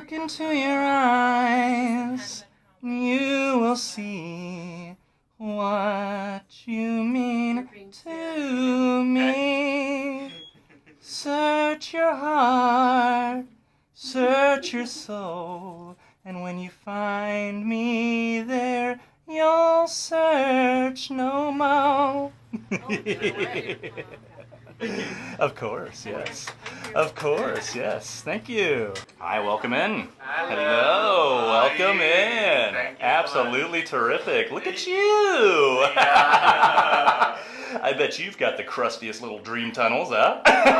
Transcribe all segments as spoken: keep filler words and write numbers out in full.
Look into your eyes, you will see what you mean to me. Search your heart, search your soul, and when you find me there, you'll search no more. Of course, yes. Of course, yes. Thank you. Hi, welcome in. Hello, welcome in. Absolutely terrific. Look at you. I bet you've got the crustiest little dream tunnels, huh?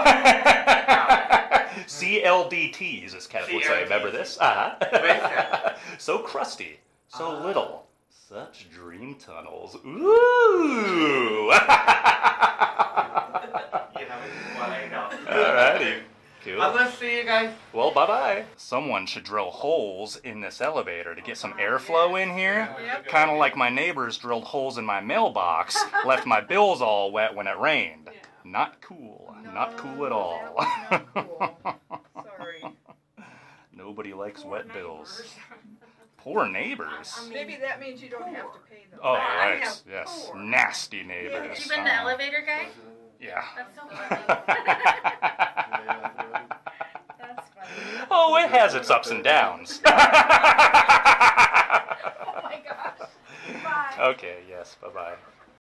C L D Ts, as Kenneth would say. Remember this? Uh-huh. So crusty, so little. Such dream tunnels. Ooh! Alrighty. Cool. I'm gonna see you guys. Well, bye-bye. Someone should drill holes in this elevator to get some airflow in here. Yep. Kind of like my neighbors drilled holes in my mailbox, left my bills all wet when it rained. Yeah. Not cool. No, not cool at all. that was not cool. Sorry. Nobody likes Poor wet neighbors. bills. Poor neighbors. I mean, maybe that means you don't have to pay them. Oh, back. right. Yeah, Yes. poor. Nasty neighbors. Have you been the Uh, elevator guy? Yeah. That's so funny. That's funny. Oh, it has its ups and downs. Oh my gosh. Bye. Okay, yes, bye-bye.